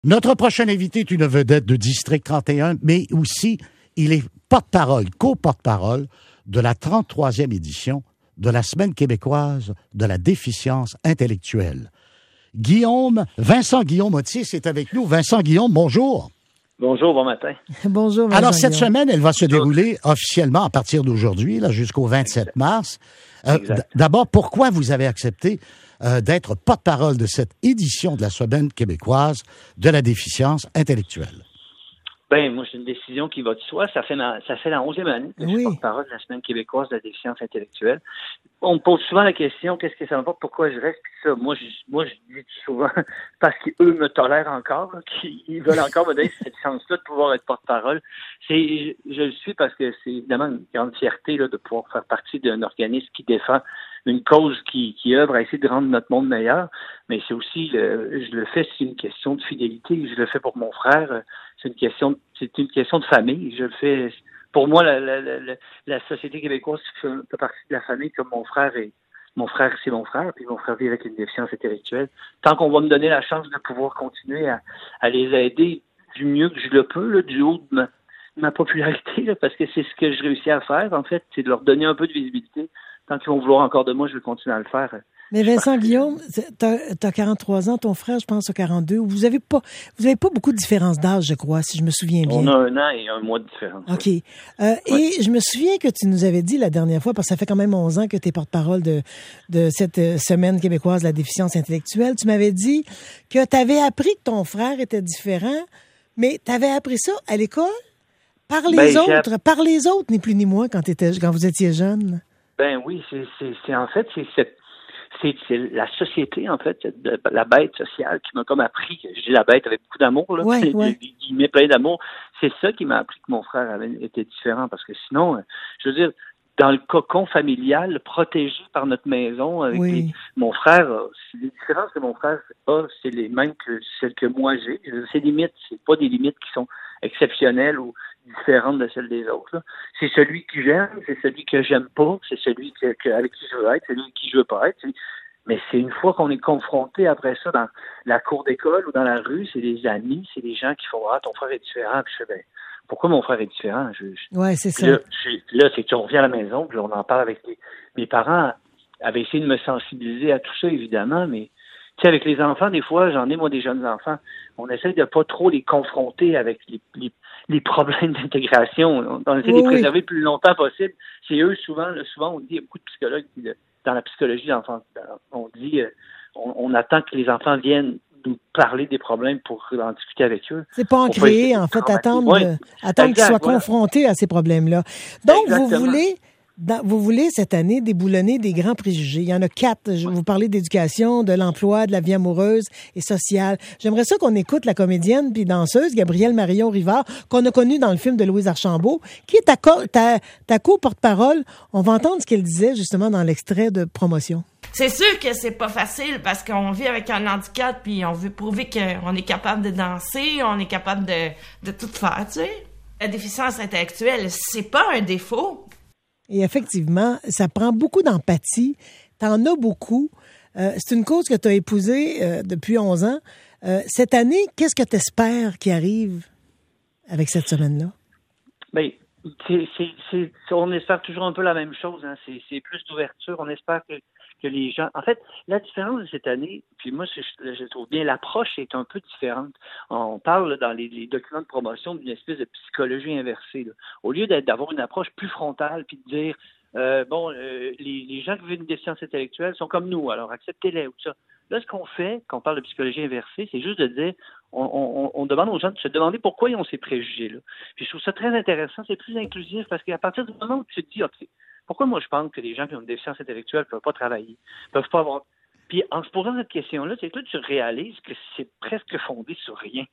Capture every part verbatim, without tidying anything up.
Notre prochain invité est une vedette de District trente et un, mais aussi, il est porte-parole, co-porte-parole de la trente-troisième édition de la Semaine québécoise de la déficience intellectuelle. Guillaume, Vincent Guillaume Otis est avec nous. Vincent Guillaume, bonjour. Bonjour, bon matin. Bonjour, Vincent Alors, cette Guillaume. semaine, elle va se dérouler officiellement à partir d'aujourd'hui, là, jusqu'au vingt-sept mars. Euh, d- d'abord, pourquoi vous avez accepté euh, d'être porte-parole de cette édition de la Semaine québécoise de la déficience intellectuelle? Ben, moi, c'est une décision qui va de soi. Ça fait la, ça fait la onzième année que je Oui. suis porte-parole de la Semaine québécoise de la déficience intellectuelle. On me pose souvent la question, qu'est-ce que ça m'importe, pourquoi je reste, puis ça. Moi, je, moi, je dis souvent, parce qu'eux me tolèrent encore, là, qu'ils veulent encore me donner cette chance-là de pouvoir être porte-parole. C'est, je, je le suis parce que c'est évidemment une grande fierté, là, de pouvoir faire partie d'un organisme qui défend une cause qui, qui œuvre à essayer de rendre notre monde meilleur. Mais c'est aussi, le, je le fais, c'est une question de fidélité. Je le fais pour mon frère. C'est une question, c'est une question de famille. Je le fais. Pour moi, la, la, la, la société québécoise fait partie de la famille, comme mon frère est. Mon frère, c'est mon frère, puis mon frère vit avec une déficience intellectuelle. Tant qu'on va me donner la chance de pouvoir continuer à, à les aider du mieux que je le peux, là, du haut de ma, de ma popularité, là, parce que c'est ce que je réussis à faire, en fait, c'est de leur donner un peu de visibilité. Tant qu'ils vont vouloir encore de moi, je vais continuer à le faire. Mais Vincent Guillaume, t'as, t'as quarante-trois ans, ton frère, je pense, a quarante-deux. Vous avez pas, vous avez pas beaucoup de différence d'âge, je crois, si je me souviens bien. On a un an et un mois de différence. OK. Euh, ouais. Et je me souviens que tu nous avais dit la dernière fois, parce que ça fait quand même onze ans que tu es porte-parole de, de cette euh, Semaine québécoise de la déficience intellectuelle, tu m'avais dit que tu avais appris que ton frère était différent, mais tu avais appris ça à l'école par les Ben, autres, par les autres, ni plus ni moins, quand, t'étais, quand vous étiez jeune. Ben oui, c'est, c'est, c'est en fait, c'est cette C'est, c'est la société, en fait, la bête sociale qui m'a comme appris, je dis la bête avec beaucoup d'amour, là, ouais, ouais. il met plein d'amour, c'est ça qui m'a appris que mon frère avait été différent, parce que sinon, je veux dire, dans le cocon familial, protégé par notre maison, avec oui. les, mon frère, les différences que mon frère a, c'est les mêmes que celles que moi j'ai. Ses limites, c'est pas des limites qui sont exceptionnelles ou différentes de celles des autres. Là. C'est celui que j'aime, c'est celui que j'aime pas, c'est celui que, que, avec qui je veux être, c'est celui avec qui je veux pas être. C'est... Mais c'est une fois qu'on est confronté après ça dans la cour d'école ou dans la rue, c'est des amis, c'est des gens qui font « Ah, ton frère est différent. » Puis je fais « Ben, pourquoi mon frère est différent? » je, je... Ouais, c'est ça. Là, je, là, c'est qu'on revient à la maison, puis on en parle avec les... Mes parents avaient essayé de me sensibiliser à tout ça, évidemment, mais tu sais, avec les enfants, des fois, j'en ai, moi, des jeunes enfants, on essaie de pas trop les confronter avec les, les, les problèmes d'intégration. On essaie oui, de les préserver oui. le plus longtemps possible. C'est eux, souvent, là, souvent, on dit, il y a beaucoup de psychologues qui, dans la psychologie d'enfants, on dit, on, on attend que les enfants viennent nous parler des problèmes pour en discuter avec eux. C'est pas en créer, en fait, attendre, ouais. attendre qu'ils soient voilà. confrontés à ces problèmes-là. Donc, Exactement. vous voulez... Dans, vous voulez, cette année, déboulonner des grands préjugés. Il y en a quatre. Je vais vous parler d'éducation, de l'emploi, de la vie amoureuse et sociale. J'aimerais ça qu'on écoute la comédienne puis danseuse Gabrielle Marion-Rivard, qu'on a connue dans le film de Louise Archambault, qui est ta, co- ta, ta co-porte-parole. On va entendre ce qu'elle disait, justement, dans l'extrait de promotion. C'est sûr que c'est pas facile parce qu'on vit avec un handicap puis on veut prouver qu'on est capable de danser, on est capable de, de tout faire, tu sais. La déficience intellectuelle, c'est pas un défaut. Et effectivement, ça prend beaucoup d'empathie. T'en as beaucoup. Euh, c'est une cause que tu as épousée euh, depuis onze ans. Euh, cette année, qu'est-ce que tu espères qui arrive avec cette semaine-là? Bien, c'est, c'est, c'est, on espère toujours un peu la même chose. Hein. C'est, c'est plus d'ouverture. On espère que, que les gens... En fait, la différence de cette année, puis moi, je, je trouve bien, l'approche est un peu différente. On parle dans les, les documents de promotion d'une espèce de psychologie inversée. Là. Au lieu d'être, d'avoir une approche plus frontale, puis de dire, euh, bon, euh, les, les gens qui vivent une déficience intellectuelle sont comme nous, alors acceptez-les ou ça. Là, ce qu'on fait, quand on parle de psychologie inversée, c'est juste de dire, on, on, on demande aux gens de se demander pourquoi ils ont ces préjugés-là. Puis je trouve ça très intéressant, c'est plus inclusif, parce qu'à partir du moment où tu te dis, OK, pourquoi moi je pense que les gens qui ont une déficience intellectuelle ne peuvent pas travailler, ne peuvent pas avoir... Puis en se posant cette question-là, c'est que là, tu réalises que c'est presque fondé sur rien.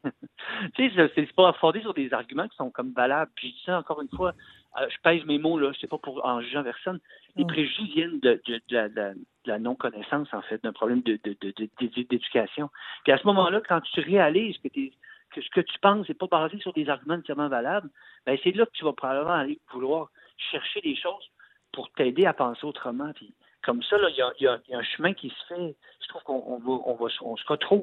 Tu sais, c'est pas fondé sur des arguments qui sont comme valables. Puis je dis ça encore une fois, euh, je pèse mes mots, là, je sais pas pour en jugeant personne. Les préjugés viennent de, de, de, la, de, la, de la non-connaissance, en fait, d'un problème de, de, de, de, d'éducation. Puis à ce moment-là, quand tu réalises que, t'es, que ce que tu penses n'est pas basé sur des arguments entièrement valables, ben c'est là que tu vas probablement aller vouloir chercher des choses pour t'aider à penser autrement. Puis comme ça, là, il y a, y a, y a un chemin qui se fait. Je trouve qu'on on va, on va, on se retrouve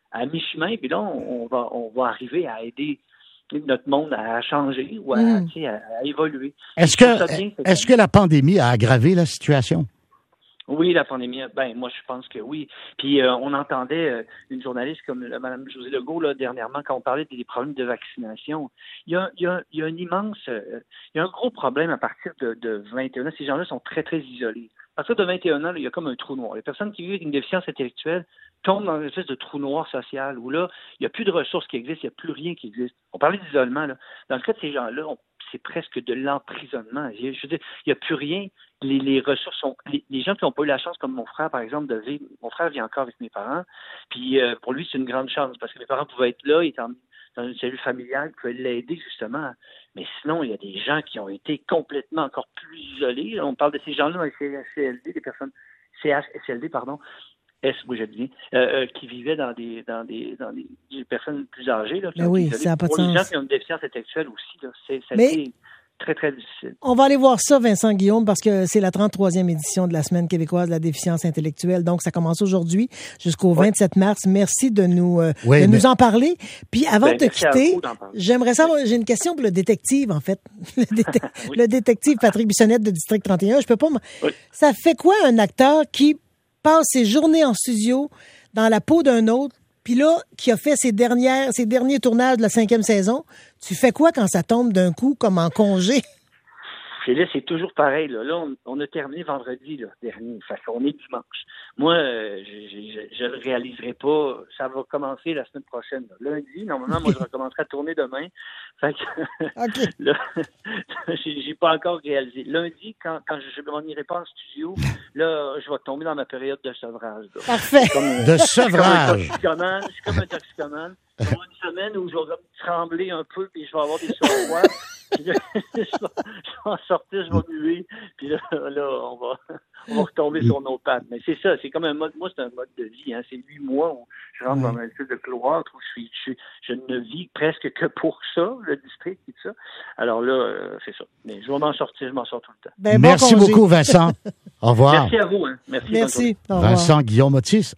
à mi-chemin, puis là, on, on, va, on va arriver à aider notre monde à changer ou à, mmh. tu sais, à, à évoluer. Est-ce que, bien, est-ce que la pandémie a aggravé la situation? Oui, la pandémie, ben moi je pense que oui. Puis euh, on entendait euh, une journaliste comme euh, Mme Josée Legault là, dernièrement quand on parlait des problèmes de vaccination. Il y a, il y a, il y a un immense, euh, il y a un gros problème à partir de, de vingt et un ans. Ces gens-là sont très, très isolés. À partir de vingt et un ans, là, il y a comme un trou noir. Les personnes qui vivent avec une déficience intellectuelle tombent dans une espèce de trou noir social où là, il n'y a plus de ressources qui existent, il n'y a plus rien qui existe. On parlait d'isolement, là. Dans le cas de ces gens-là, on, c'est presque de l'emprisonnement. Je veux dire, il n'y a plus rien. Les, les ressources sont. Les, les gens qui n'ont pas eu la chance, comme mon frère, par exemple, de vivre. Mon frère vit encore avec mes parents. Puis euh, pour lui, c'est une grande chance parce que mes parents pouvaient être là, ils étaient en, dans une cellule familiale, ils pouvaient l'aider, justement. Mais sinon, il y a des gens qui ont été complètement encore plus isolés. On parle de ces gens-là dans les C H C L D, des personnes. C H C L D, pardon. S, oui, je dis, euh, euh, qui vivaient dans des dans des dans des, des personnes plus âgées. Là, qui Mais ont oui, isolées. ça n'a pas de Pour sens. les gens qui ont une déficience intellectuelle aussi, là, c'est, ça a Mais... été très, très difficile. On va aller voir ça, Vincent Guillaume, parce que c'est la trente-troisième édition de la Semaine québécoise de la déficience intellectuelle. Donc, ça commence aujourd'hui jusqu'au ouais. vingt-sept mars. Merci de nous, euh, oui, de mais... nous en parler. Puis, avant ben, de te quitter, vous, j'aimerais savoir, j'ai une question pour le détective, en fait. Le, déte... oui. le détective Patrick Bissonnette de District trente et un. Je peux pas... M... Oui. Ça fait quoi un acteur qui passe ses journées en studio dans la peau d'un autre, puis là, qui a fait ses dernières, ses derniers tournages de la cinquième saison? Tu fais quoi quand ça tombe d'un coup, comme en congé? Et là, c'est toujours pareil. Là, là on, on a terminé vendredi là, dernier. Fait qu'on est dimanche. Moi, euh, je ne le réaliserai pas. Ça va commencer la semaine prochaine. Là. Lundi, normalement, moi, je recommencerai à tourner demain. Fait que okay. là, j'ai, j'ai pas encore réalisé. Lundi, quand, quand je ne m'en irai pas en studio, là, je vais tomber dans ma période de sevrage. Là. Parfait. Comme, de sevrage. Je suis comme un toxicomane. Il y aura une semaine où je vais trembler un peu puis je vais avoir des surpoids. Puis là, je, vais, je vais en sortir, je vais muer, puis là, là on, va, on va retomber sur nos pattes. Mais c'est ça, c'est comme un mode, moi c'est un mode de vie, hein. C'est huit mois où je rentre dans un espèce de cloître où je, suis, je, je ne vis presque que pour ça, le district et tout ça. Alors là, euh, c'est ça. Mais je vais m'en sortir, je m'en sors tout le temps. Ben, Merci bon beaucoup, Vincent. Au revoir. Merci à vous. Hein. Merci. Merci. Vincent Guillaume Otis.